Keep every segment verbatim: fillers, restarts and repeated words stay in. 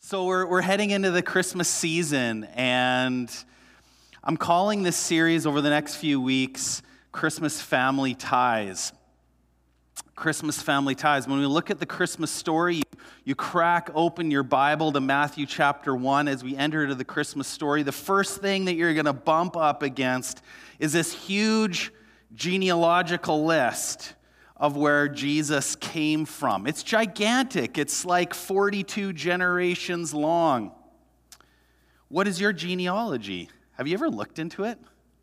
So we're we're heading into the Christmas season, and I'm calling this series over the next few weeks, Christmas Family Ties. Christmas Family Ties. When we look at the Christmas story, you, you crack open your Bible to Matthew chapter one as we enter into the Christmas story. The first thing that you're going to bump up against is this huge genealogical list of where Jesus came from. It's gigantic. It's like forty-two generations long. What is your genealogy? Have you ever looked into it?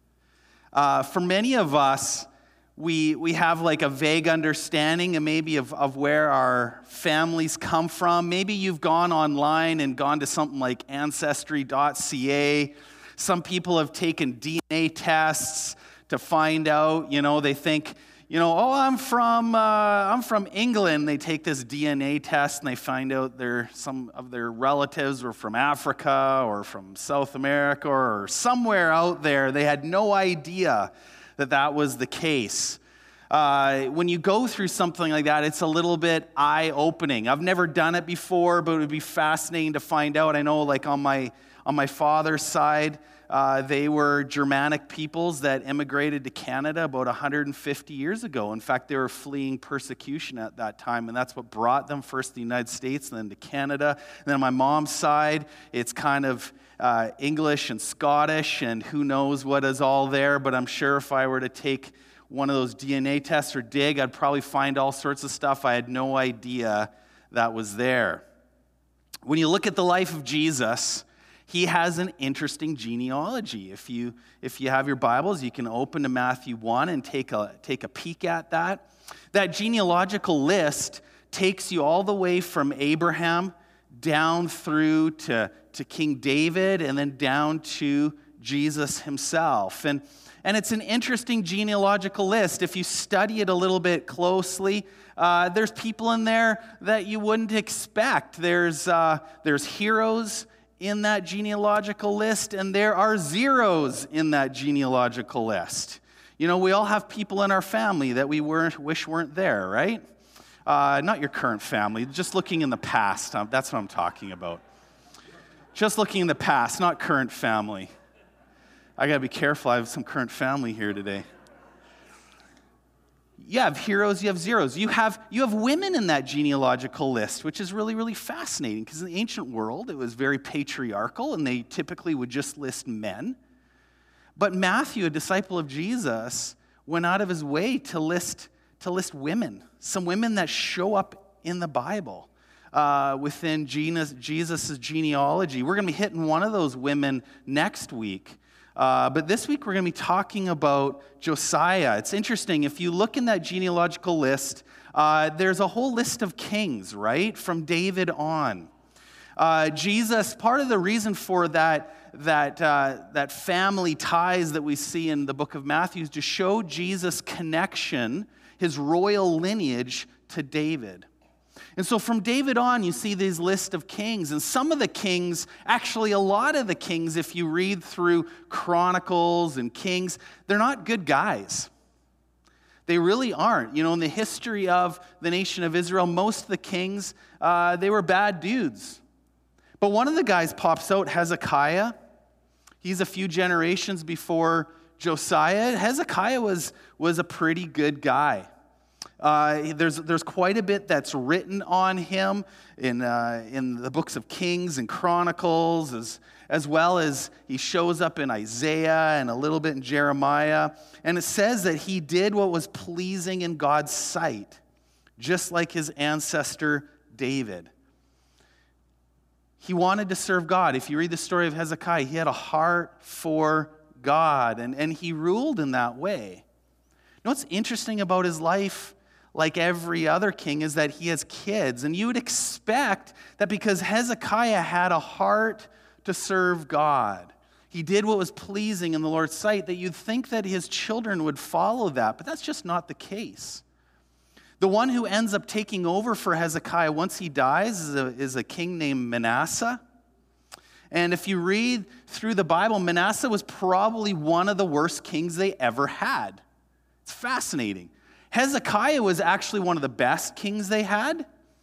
Uh, for many of us, we we have like a vague understanding and maybe of, of where our families come from. Maybe you've gone online and gone to something like ancestry dot c a. Some people have taken D N A tests to find out, you know, they think, you know, oh, I'm from uh, I'm from England. They take this D N A test and they find out they're, some of their relatives were from Africa or from South America or somewhere out there. They had no idea that that was the case. Uh, when you go through something like that, it's a little bit eye-opening. I've never done it before, but it would be fascinating to find out. I know, like on my on my father's side, Uh, they were Germanic peoples that immigrated to Canada about one hundred fifty years ago. In fact, they were fleeing persecution at that time, and that's what brought them first to the United States and then to Canada. And then on my mom's side, it's kind of uh, English and Scottish, and who knows what is all there, but I'm sure if I were to take one of those D N A tests or dig, I'd probably find all sorts of stuff I had no idea that was there. When you look at the life of Jesus, he has an interesting genealogy. If you if you have your Bibles, you can open to Matthew one and take a take a peek at that. That genealogical list takes you all the way from Abraham down through to, to King David and then down to Jesus himself. And, and it's an interesting genealogical list. If you study it a little bit closely, uh, there's people in there that you wouldn't expect. There's uh, there's heroes in that genealogical list, and there are zeros in that genealogical list. You know, we all have people in our family that we weren't wish weren't there, right? Uh, not your current family, just looking in the past. Um, that's what I'm talking about. Just looking in the past, not current family. I gotta be careful, I have some current family here today. You have heroes, you have zeros. You have you have women in that genealogical list, which is really, really fascinating because in the ancient world, it was very patriarchal and they typically would just list men. But Matthew, a disciple of Jesus, went out of his way to list to list women, some women that show up in the Bible uh, within Jesus' genealogy. We're going to be hitting one of those women next week. Uh, but this week we're going to be talking about Josiah. It's interesting. If you look in that genealogical list, uh, there's a whole list of kings, right, from David on. Uh, Jesus, part of the reason for that that uh, that family ties that we see in the book of Matthew is to show Jesus' connection, his royal lineage to David. And so from David on, you see these list of kings. And some of the kings, actually a lot of the kings, if you read through Chronicles and Kings, they're not good guys. They really aren't. You know, in the history of the nation of Israel, most of the kings, uh, they were bad dudes. But one of the guys pops out, Hezekiah. He's a few generations before Josiah. Hezekiah was, was a pretty good guy. Uh, there's there's quite a bit that's written on him in uh, in the books of Kings and Chronicles, as as well as he shows up in Isaiah and a little bit in Jeremiah. And it says that he did what was pleasing in God's sight, just like his ancestor David. He wanted to serve God. If you read the story of Hezekiah, he had a heart for God, and, and he ruled in that way. You know what's interesting about his life? Like every other king, is that he has kids. And you would expect that because Hezekiah had a heart to serve God, he did what was pleasing in the Lord's sight, that you'd think that his children would follow that. But that's just not the case. The one who ends up taking over for Hezekiah once he dies is a, is a king named Manasseh. And if you read through the Bible, Manasseh was probably one of the worst kings they ever had. It's fascinating. Hezekiah was actually one of the best kings they had,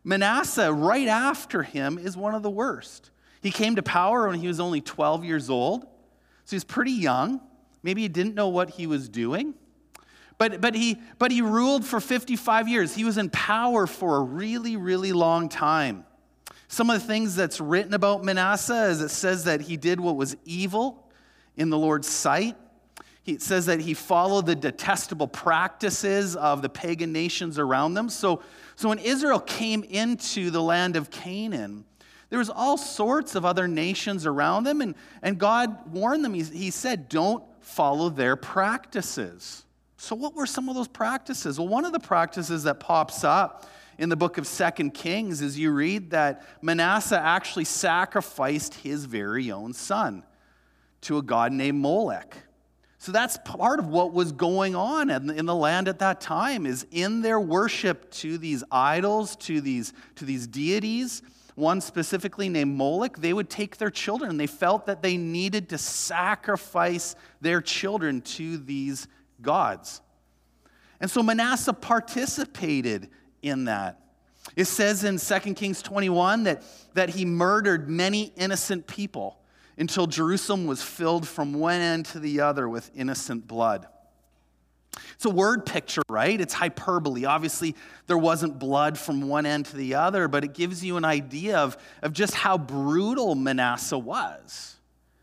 Manasseh, right after him, is one of the worst. He came to power when he was only twelve years old, so he's pretty young. Maybe he didn't know what he was doing. But, but, he, but he ruled for fifty-five years. He was in power for a really, really long time. Some of the things that's written about Manasseh is it says that he did what was evil in the Lord's sight. It says that he followed the detestable practices of the pagan nations around them. So, so when Israel came into the land of Canaan, there was all sorts of other nations around them, and, and God warned them. He, he said, don't follow their practices. So what were some of those practices? Well, one of the practices that pops up in the book of Second Kings is you read that Manasseh actually sacrificed his very own son to a god named Molech. So that's part of what was going on in the land at that time, is in their worship to these idols, to these, to these deities, one specifically named Molech, they would take their children. They felt that they needed to sacrifice their children to these gods. And so Manasseh participated in that. It says in Second Kings twenty-one that, that he murdered many innocent people until Jerusalem was filled from one end to the other with innocent blood. It's a word picture, right? It's hyperbole. Obviously, there wasn't blood from one end to the other, but it gives you an idea of, of just how brutal Manasseh was.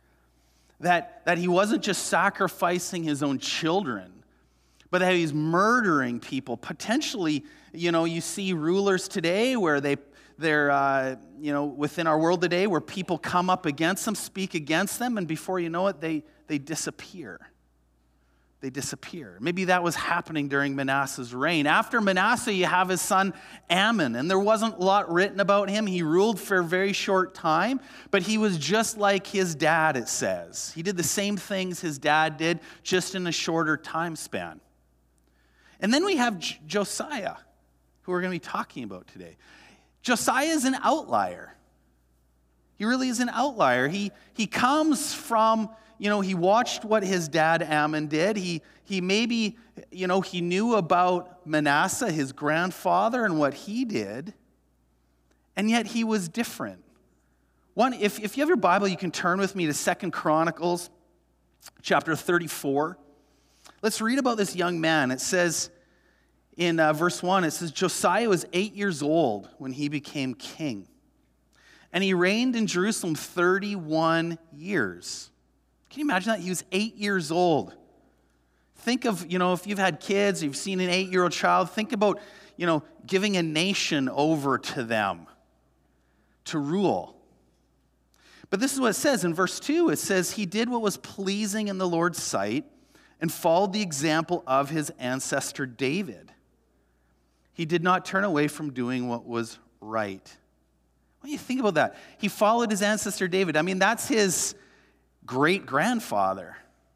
That, that he wasn't just sacrificing his own children, but that he's murdering people. Potentially, you know, you see rulers today where they They're, uh, you know, within our world today where people come up against them, speak against them, and before you know it, they, they disappear. They disappear. Maybe that was happening during Manasseh's reign. After Manasseh, you have his son Amon, and there wasn't a lot written about him. He ruled for a very short time, but he was just like his dad, it says. He did the same things his dad did, just in a shorter time span. And then we have J- Josiah, who we're going to be talking about today. Josiah is an outlier. He really is an outlier. He, he comes from, you know, he watched what his dad Amon did. He, he maybe, you know, he knew about Manasseh, his grandfather, and what he did, and yet he was different. One, if, if you have your Bible, you can turn with me to Second Chronicles chapter thirty-four. Let's read about this young man. It says, in uh, verse one, it says, Josiah was eight years old when he became king, and he reigned in Jerusalem thirty-one years. Can you imagine that? He was eight years old. Think of, you know, if you've had kids, you've seen an eight-year-old child, think about, you know, giving a nation over to them to rule. But this is what it says in verse two. It says, he did what was pleasing in the Lord's sight and followed the example of his ancestor David. He did not turn away from doing what was right. What do you think about that? He followed his ancestor David. I mean, that's his great-grandfather.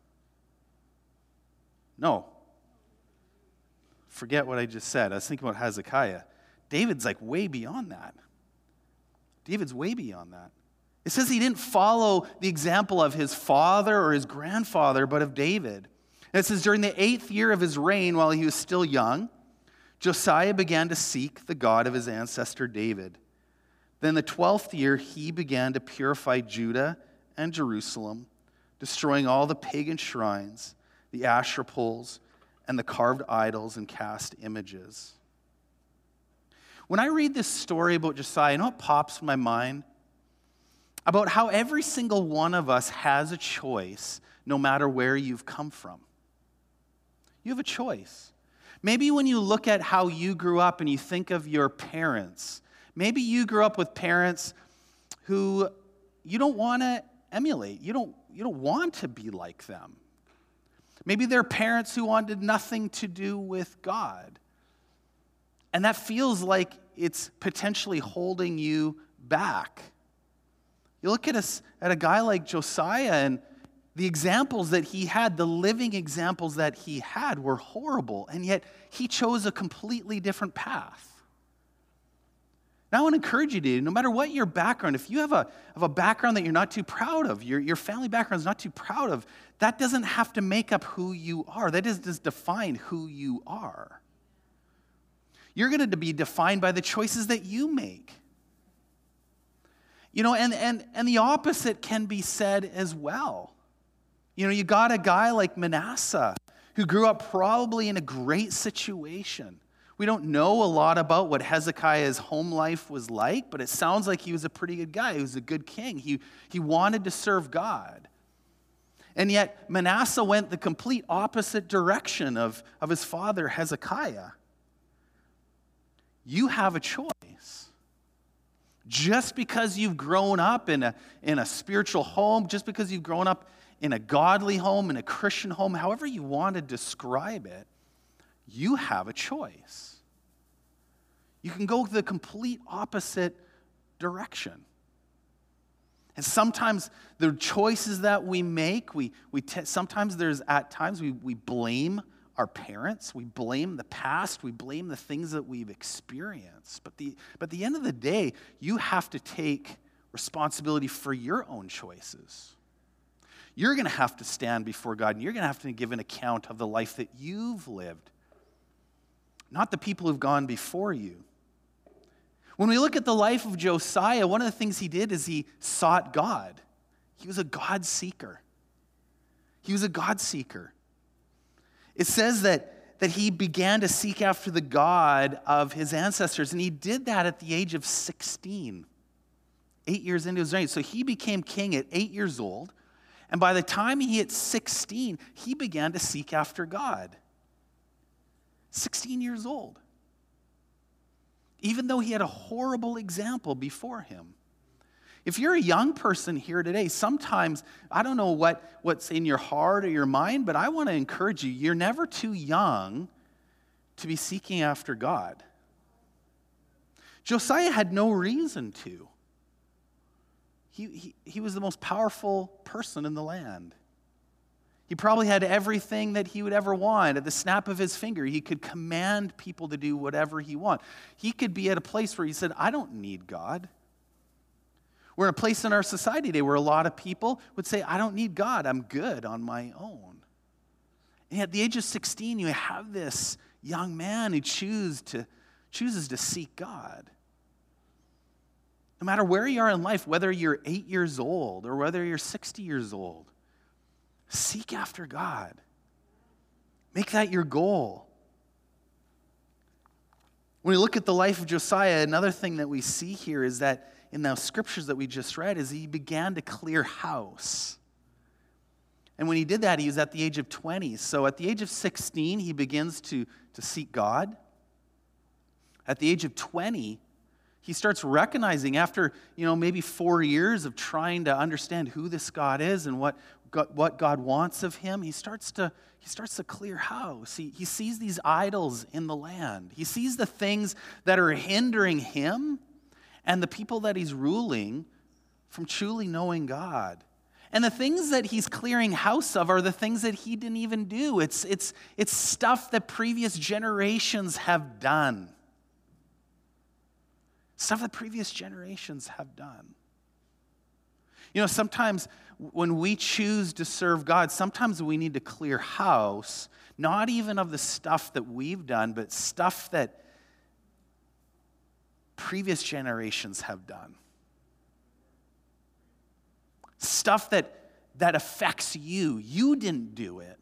No. Forget what I just said. I was thinking about Hezekiah. David's like way beyond that. David's way beyond that. It says he didn't follow the example of his father or his grandfather, but of David. And it says during the eighth year of his reign, while he was still young, Josiah began to seek the God of his ancestor David. Then the twelfth year, he began to purify Judah and Jerusalem, destroying all the pagan shrines, the Asherah poles, and the carved idols and cast images. When I read this story about Josiah, you know what pops in my mind? About how every single one of us has a choice, no matter where you've come from. You have a choice. Maybe when you look at how you grew up and you think of your parents, maybe you grew up with parents who you don't want to emulate. You don't, you don't want to be like them. Maybe they're parents who wanted nothing to do with God. And that feels like it's potentially holding you back. You look at a, at a guy like Josiah, and the examples that he had, the living examples that he had were horrible, and yet he chose a completely different path. Now I want to encourage you to, no matter what your background, if you have a, have a background that you're not too proud of, your, your family background is not too proud of, that doesn't have to make up who you are. That does, does define who you are. You're going to be defined by the choices that you make. You know, and, and, and the opposite can be said as well. You know, you got a guy like Manasseh who grew up probably in a great situation. We don't know a lot about what Hezekiah's home life was like, but it sounds like he was a pretty good guy. He was a good king. He, he wanted to serve God. And yet Manasseh went the complete opposite direction of, of his father Hezekiah. You have a choice. Just because you've grown up in a, in a spiritual home, just because you've grown up in a godly home, in a Christian home, however you want to describe it, you have a choice. You can go the complete opposite direction. And sometimes the choices that we make, we, we t- sometimes there's at times we, we blame our parents, we blame the past, we blame the things that we've experienced. But the, but at the end of the day, you have to take responsibility for your own choices. You're going to have to stand before God, and you're going to have to give an account of the life that you've lived, not the people who've gone before you. When we look at the life of Josiah, one of the things he did is he sought God. He was a God seeker. He was a God seeker. It says that, that he began to seek after the God of his ancestors, and he did that at the age of sixteen, eight years into his reign. So he became king at eight years old, and by the time he hit sixteen, he began to seek after God. sixteen years old. Even though he had a horrible example before him. If you're a young person here today, sometimes, I don't know what, what's in your heart or your mind, but I want to encourage you, you're never too young to be seeking after God. Josiah had no reason to. He, he, he was the most powerful person in the land. He probably had everything that he would ever want. At the snap of his finger, he could command people to do whatever he wanted. He could be at a place where he said, I don't need God. We're in a place in our society today where a lot of people would say, I don't need God. I'm good on my own. And at the age of sixteen, you have this young man who choose to, chooses to seek God. No matter where you are in life, whether you're eight years old or whether you're sixty years old, seek after God. Make that your goal. When we look at the life of Josiah, another thing that we see here is that in the scriptures that we just read is he began to clear house. And when he did that, he was at the age of twenty. So at the age of sixteen, he begins to, to seek God. At the age of twenty, he starts recognizing after, you know, maybe four years of trying to understand who this God is and what God, what God wants of him, he starts to he starts to clear house. He, he sees these idols in the land. He sees the things that are hindering him and the people that he's ruling from truly knowing God. And the things that he's clearing house of are the things that he didn't even do. It's, it's, it's stuff that previous generations have done. Stuff that previous generations have done. You know, sometimes when we choose to serve God, sometimes we need to clear house, not even of the stuff that we've done, but stuff that previous generations have done. Stuff that, that affects you. You didn't do it.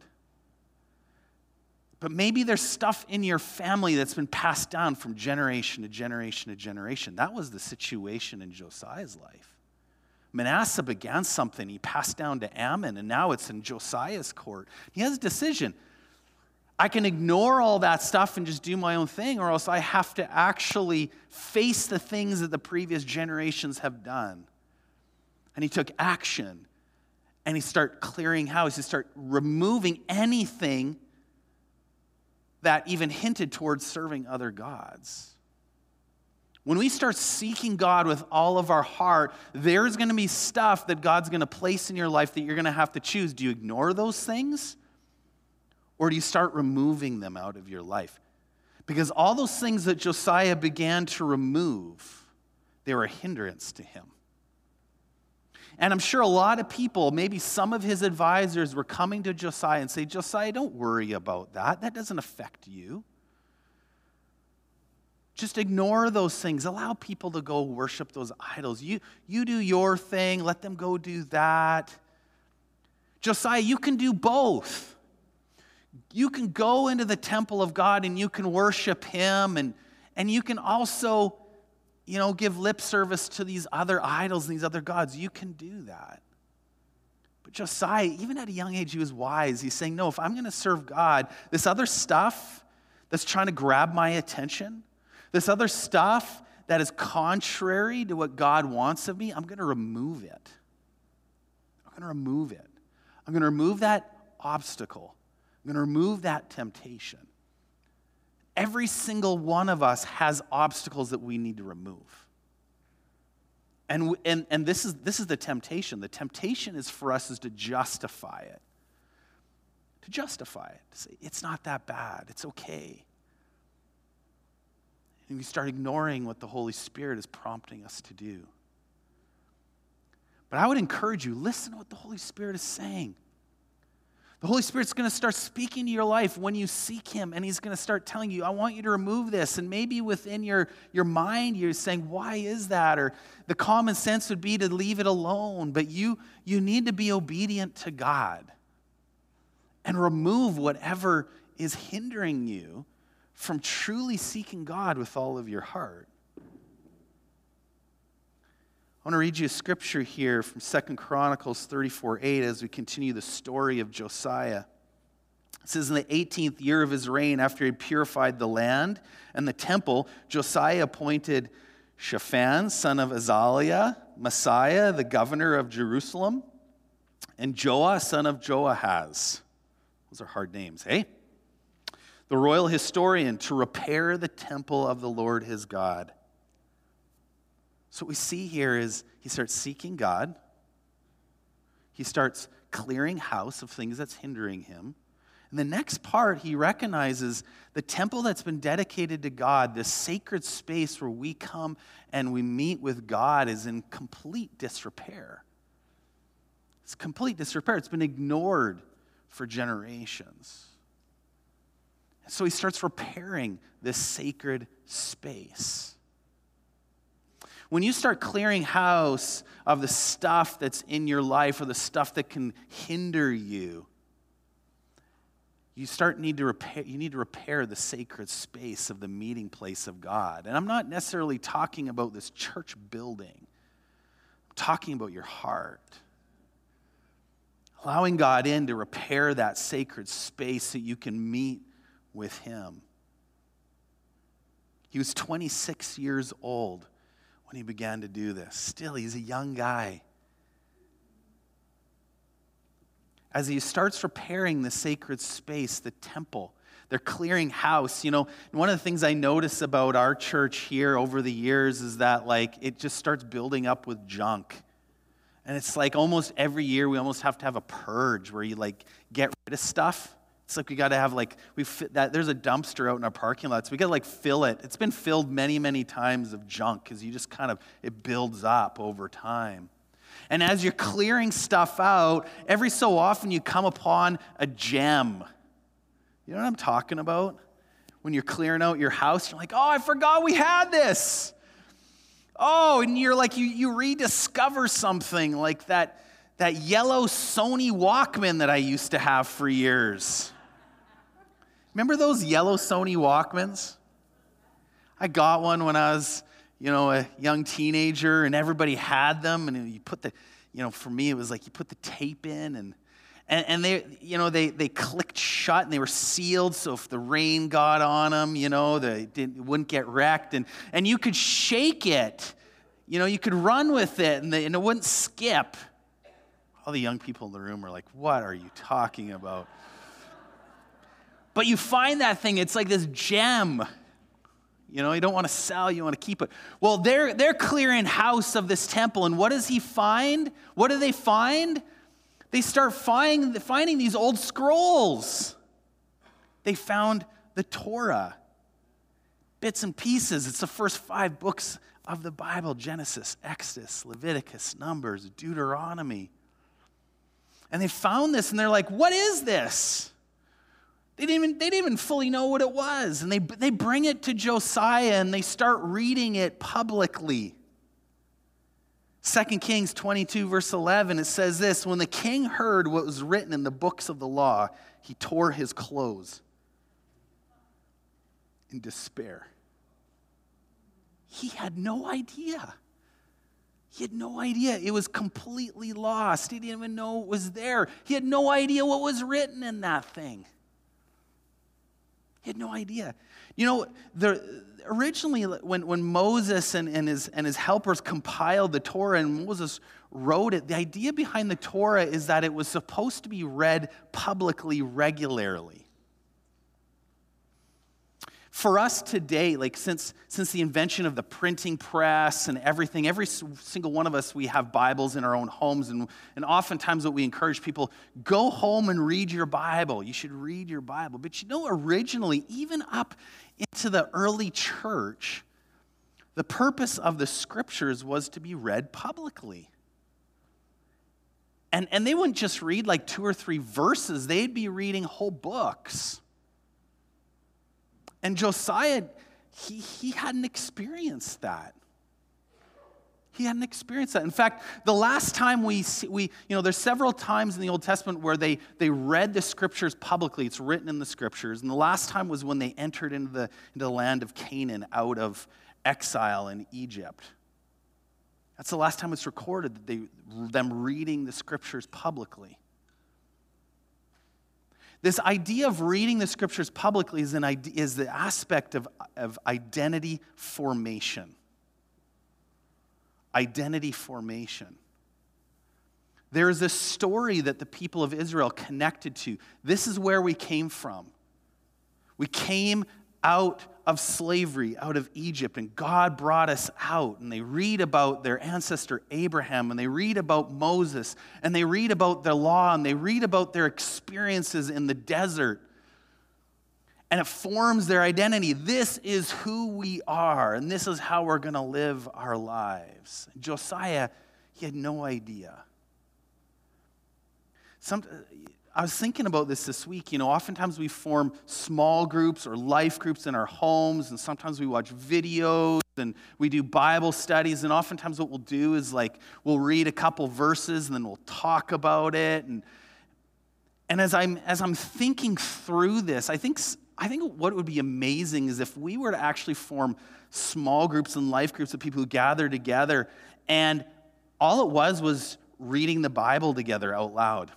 But maybe there's stuff in your family that's been passed down from generation to generation to generation. That was the situation in Josiah's life. Manasseh began something. He passed down to Ammon, and now it's in Josiah's court. He has a decision. I can ignore all that stuff and just do my own thing, or else I have to actually face the things that the previous generations have done. And he took action, and he started clearing house. He started removing anything that even hinted towards serving other gods. When we start seeking God with all of our heart, there's going to be stuff that God's going to place in your life that you're going to have to choose. Do you ignore those things? Or do you start removing them out of your life? Because all those things that Josiah began to remove, they were a hindrance to him. And I'm sure a lot of people, maybe some of his advisors, were coming to Josiah and say, Josiah, don't worry about that. That doesn't affect you. Just ignore those things. Allow people to go worship those idols. You, you do your thing. Let them go do that. Josiah, you can do both. You can go into the temple of God and you can worship him, and, and you can also, you know, give lip service to these other idols and these other gods. You can do that. But Josiah, even at a young age, he was wise. He's saying, no, if I'm going to serve God, this other stuff that's trying to grab my attention, this other stuff that is contrary to what God wants of me, I'm going to remove it. I'm going to remove it. I'm going to remove that obstacle. I'm going to remove that temptation. Every single one of us has obstacles that we need to remove. And, and, and this is, this is the temptation. The temptation is for us is to justify it. To justify it. To say, it's not that bad. It's okay. And we start ignoring what the Holy Spirit is prompting us to do. But I would encourage you, listen to what the Holy Spirit is saying. The Holy Spirit's going to start speaking to your life when you seek him, and he's going to start telling you, I want you to remove this. And maybe within your, your mind, you're saying, why is that? Or the common sense would be to leave it alone. But you, you need to be obedient to God and remove whatever is hindering you from truly seeking God with all of your heart. I want to read you a scripture here from Second Chronicles thirty-four eight as we continue the story of Josiah. It says, in the eighteenth year of his reign, after he had purified the land and the temple, Josiah appointed Shaphan, son of Azaliah, Messiah, the governor of Jerusalem, and Joah, son of Joahaz. Those are hard names, hey? The royal historian, to repair the temple of the Lord his God. So what we see here is he starts seeking God. He starts clearing house of things that's hindering him. And the next part, he recognizes the temple that's been dedicated to God, this sacred space where we come and we meet with God, is in complete disrepair. It's complete disrepair. It's been ignored for generations. So he starts repairing this sacred space. When you start clearing house of the stuff that's in your life or the stuff that can hinder you, you start need to repair you need to repair the sacred space of the meeting place of God. And I'm not necessarily talking about this church building. I'm talking about your heart. Allowing God in to repair that sacred space so you can meet with him. He was twenty-six years old when he began to do this. Still, he's a young guy. As he starts repairing the sacred space, the temple, they're clearing house. You know, one of the things I notice about our church here over the years is that, like, it just starts building up with junk. And it's like almost every year we almost have to have a purge where you, like, get rid of stuff. It's like we got to have, like, we fit that. There's a dumpster out in our parking lot, so we got to, like, fill it. It's been filled many, many times of junk because you just kind of, it builds up over time. And as you're clearing stuff out, every so often you come upon a gem. You know what I'm talking about? When you're clearing out your house, you're like, oh, I forgot we had this. Oh, and you're like, you, you rediscover something like that, that yellow Sony Walkman that I used to have for years. Remember those yellow Sony Walkmans? I got one when I was, you know, a young teenager, and everybody had them. And you put the, you know, for me it was like you put the tape in, and and, and they, you know, they they clicked shut and they were sealed, so if the rain got on them, you know, they didn't it wouldn't get wrecked, and and you could shake it, you know, you could run with it, and, they, and it wouldn't skip. All the young people in the room were like, "What are you talking about?" But you find that thing, it's like this gem. You know, you don't want to sell, you want to keep it. Well, they're, they're clearing house of this temple, and what does he find? What do they find? They start find, finding these old scrolls. They found the Torah, bits and pieces. It's the first five books of the Bible: Genesis, Exodus, Leviticus, Numbers, Deuteronomy. And they found this, and they're like, what is this? They didn't even, they didn't even fully know what it was. And they, they bring it to Josiah and they start reading it publicly. Second Kings twenty-two, verse eleven, it says this: when the king heard what was written in the books of the law, he tore his clothes in despair. He had no idea. He had no idea. It was completely lost. He didn't even know it was there. He had no idea what was written in that thing. He had no idea. You know, the, originally when, when Moses and, and, his, and his helpers compiled the Torah and Moses wrote it, the idea behind the Torah is that it was supposed to be read publicly regularly. For us today, like since, since the invention of the printing press and everything, every single one of us, we have Bibles in our own homes. And, and oftentimes what we encourage people, go home and read your Bible. You should read your Bible. But you know, originally, even up into the early church, the purpose of the scriptures was to be read publicly. And, and they wouldn't just read like two or three verses. They'd be reading whole books. And Josiah, he, he hadn't experienced that. He hadn't experienced that. In fact, the last time we, see, we you know, there's several times in the Old Testament where they, they read the scriptures publicly. It's written in the scriptures. And the last time was when they entered into the, into the land of Canaan out of exile in Egypt. That's the last time it's recorded, that they, them reading the scriptures publicly. This idea of reading the scriptures publicly is, an idea, is the aspect of, of identity formation. Identity formation. There is this story that the people of Israel connected to. This is where we came from. We came out of slavery, out of Egypt, and God brought us out. And they read about their ancestor Abraham, and they read about Moses, and they read about the law, and they read about their experiences in the desert. And it forms their identity. This is who we are, and this is how we're going to live our lives. Josiah, he had no idea. Some, I was thinking about this this week. You know, oftentimes we form small groups or life groups in our homes, and sometimes we watch videos and we do Bible studies, and oftentimes what we'll do is like we'll read a couple verses and then we'll talk about it. And and as I'm as I'm thinking through this, I think I think what would be amazing is if we were to actually form small groups and life groups of people who gather together, and all it was was reading the Bible together out loud.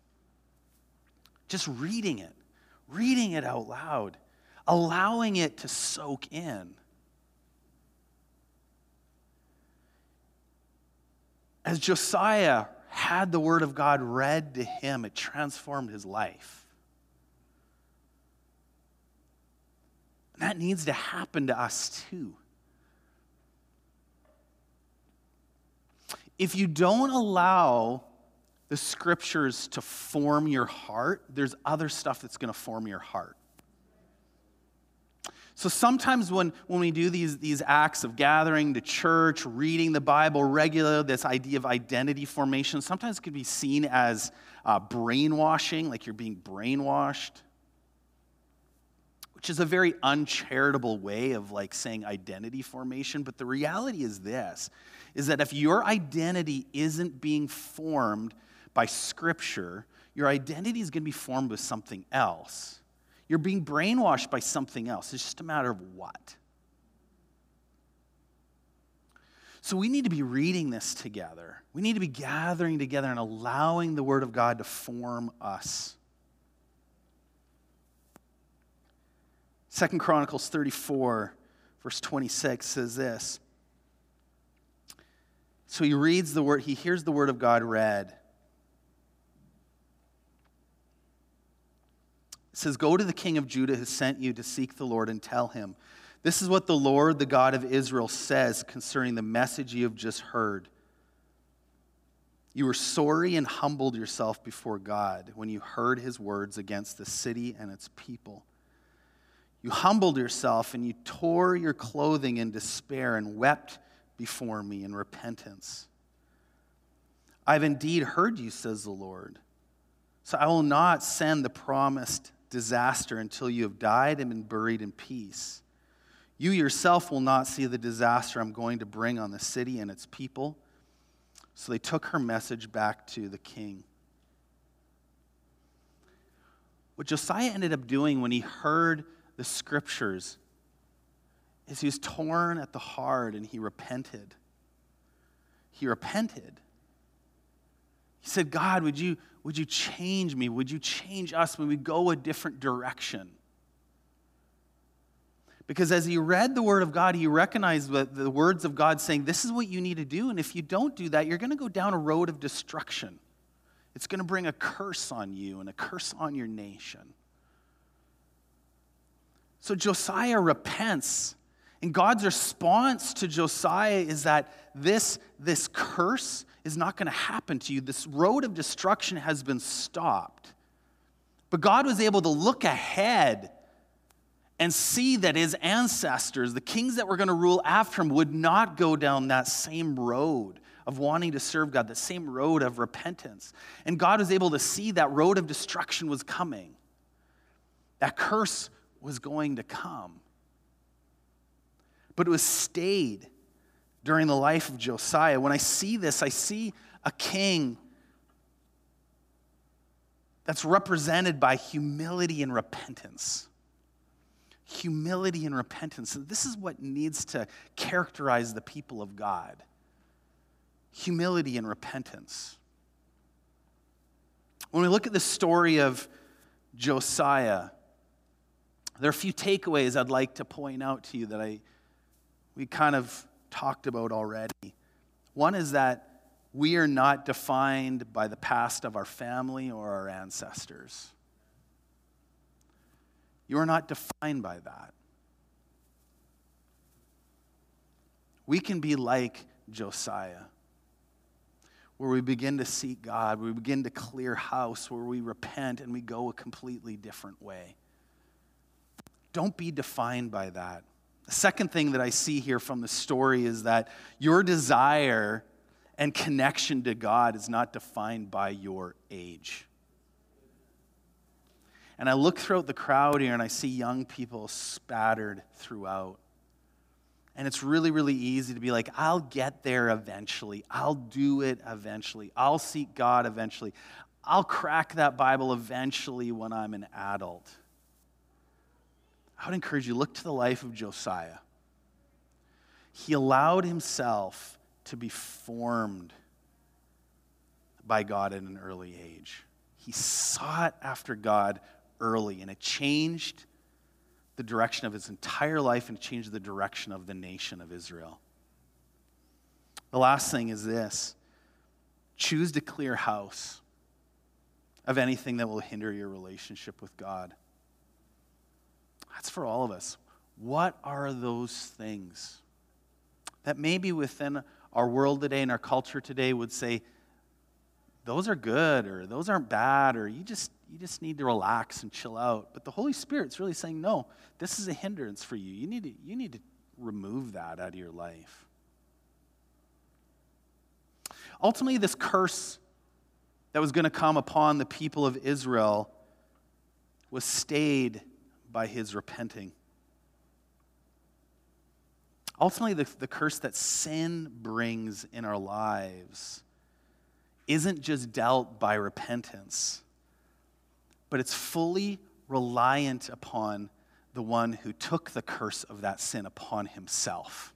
Just reading it, reading it out loud, allowing it to soak in. As Josiah had the word of God read to him, it transformed his life. And that needs to happen to us too. If you don't allow the scriptures to form your heart, there's other stuff that's going to form your heart. So sometimes when, when we do these, these acts of gathering to church, reading the Bible regularly, this idea of identity formation, sometimes it can be seen as uh, brainwashing, like you're being brainwashed, which is a very uncharitable way of like saying identity formation. But the reality is this, is that if your identity isn't being formed by Scripture, your identity is going to be formed with something else. You're being brainwashed by something else. It's just a matter of what. So we need to be reading this together. We need to be gathering together and allowing the Word of God to form us. Second Chronicles thirty-four, verse twenty-six says this. So he reads the word, he hears the Word of God read. It says, "Go to the king of Judah who sent you to seek the Lord and tell him, this is what the Lord, the God of Israel, says concerning the message you have just heard. You were sorry and humbled yourself before God when you heard his words against the city and its people. You humbled yourself and you tore your clothing in despair and wept before me in repentance. I've indeed heard you, says the Lord. So I will not send the promised disaster until you have died and been buried in peace. You yourself will not see the disaster I'm going to bring on the city and its people." So they took her message back to the king. What Josiah ended up doing when he heard the scriptures is he was torn at the heart and he repented. He repented. He said, "God, would you, would you change me? Would you change us when we go a different direction?" Because as he read the word of God, he recognized the, the words of God saying, this is what you need to do, and if you don't do that, you're going to go down a road of destruction. It's going to bring a curse on you and a curse on your nation. So Josiah repents, and God's response to Josiah is that this, this curse is not going to happen to you. This road of destruction has been stopped. But God was able to look ahead and see that his ancestors, the kings that were going to rule after him, would not go down that same road of wanting to serve God, that same road of repentance. And God was able to see that road of destruction was coming. That curse was going to come. But it was stayed during the life of Josiah. When I see this, I see a king that's represented by humility and repentance. Humility and repentance. And this is what needs to characterize the people of God. Humility and repentance. When we look at the story of Josiah, there are a few takeaways I'd like to point out to you that I we kind of talked about already. One is that we are not defined by the past of our family or our ancestors. You are not defined by that. We can be like Josiah, where we begin to seek God, where we begin to clear house, where we repent and we go a completely different way. Don't be defined by that. The second thing that I see here from the story is that your desire and connection to God is not defined by your age. And I look throughout the crowd here and I see young people spattered throughout. And it's really, really easy to be like, I'll get there eventually. I'll do it eventually. I'll seek God eventually. I'll crack that Bible eventually when I'm an adult. I would encourage you, look to the life of Josiah. He allowed himself to be formed by God at an early age. He sought after God early, and it changed the direction of his entire life, and it changed the direction of the nation of Israel. The last thing is this: choose to clear house of anything that will hinder your relationship with God. That's for all of us. What are those things that maybe within our world today and our culture today would say, those are good, or those aren't bad, or you just you just need to relax and chill out. But the Holy Spirit's really saying, no, this is a hindrance for you. You need to, you need to remove that out of your life. Ultimately, this curse that was going to come upon the people of Israel was stayed by his repenting. Ultimately, the, the curse that sin brings in our lives isn't just dealt by repentance, but it's fully reliant upon the one who took the curse of that sin upon himself.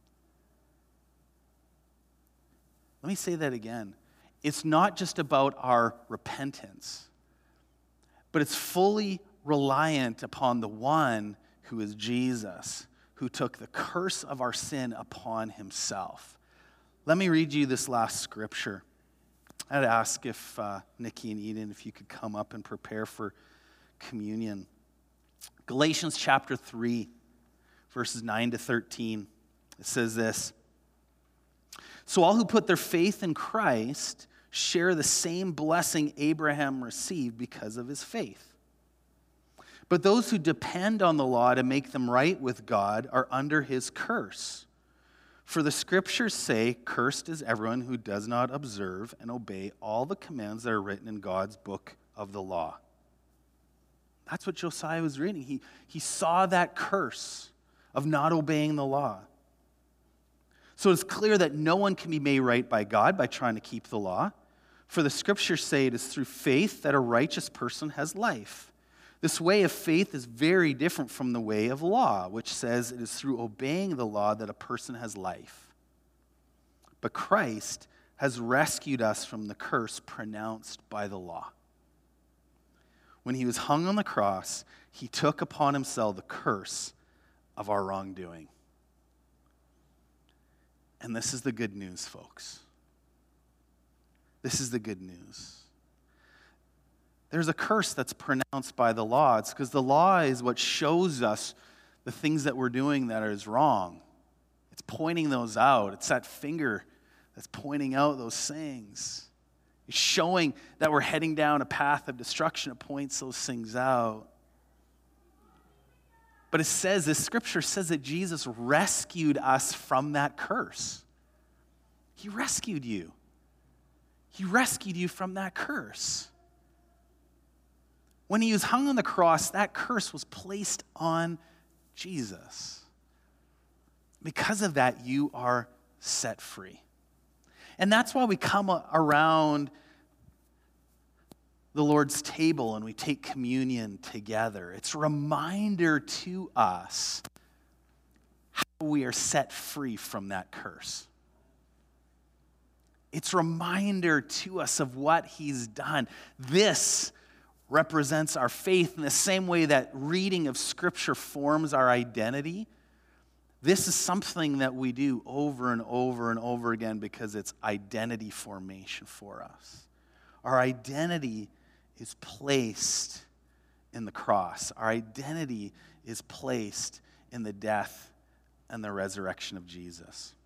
Let me say that again. It's not just about our repentance, but it's fully reliant upon the one who is Jesus, who took the curse of our sin upon himself. Let me read you this last scripture. I'd ask if uh, Nikki and Eden, if you could come up and prepare for communion. Galatians chapter three, verses nine to thirteen. It says this: "So all who put their faith in Christ share the same blessing Abraham received because of his faith. But those who depend on the law to make them right with God are under his curse. For the scriptures say, 'Cursed is everyone who does not observe and obey all the commands that are written in God's book of the law.'" That's what Josiah was reading. He, he saw that curse of not obeying the law. So it's clear that no one can be made right by God by trying to keep the law. For the scriptures say it is through faith that a righteous person has life. This way of faith is very different from the way of law, which says it is through obeying the law that a person has life. But Christ has rescued us from the curse pronounced by the law. When he was hung on the cross, he took upon himself the curse of our wrongdoing. And this is the good news, folks. This is the good news. There's a curse that's pronounced by the law. It's because the law is what shows us the things that we're doing that is wrong. It's pointing those out. It's that finger that's pointing out those things. It's showing that we're heading down a path of destruction. It points those things out. But it says, this scripture says that Jesus rescued us from that curse. He rescued you. He rescued you from that curse. When he was hung on the cross, that curse was placed on Jesus. Because of that, you are set free. And that's why we come around the Lord's table and we take communion together. It's a reminder to us how we are set free from that curse. It's a reminder to us of what he's done. This represents our faith in the same way that reading of Scripture forms our identity. This is something that we do over and over and over again because it's identity formation for us. Our identity is placed in the cross. Our identity is placed in the death and the resurrection of Jesus.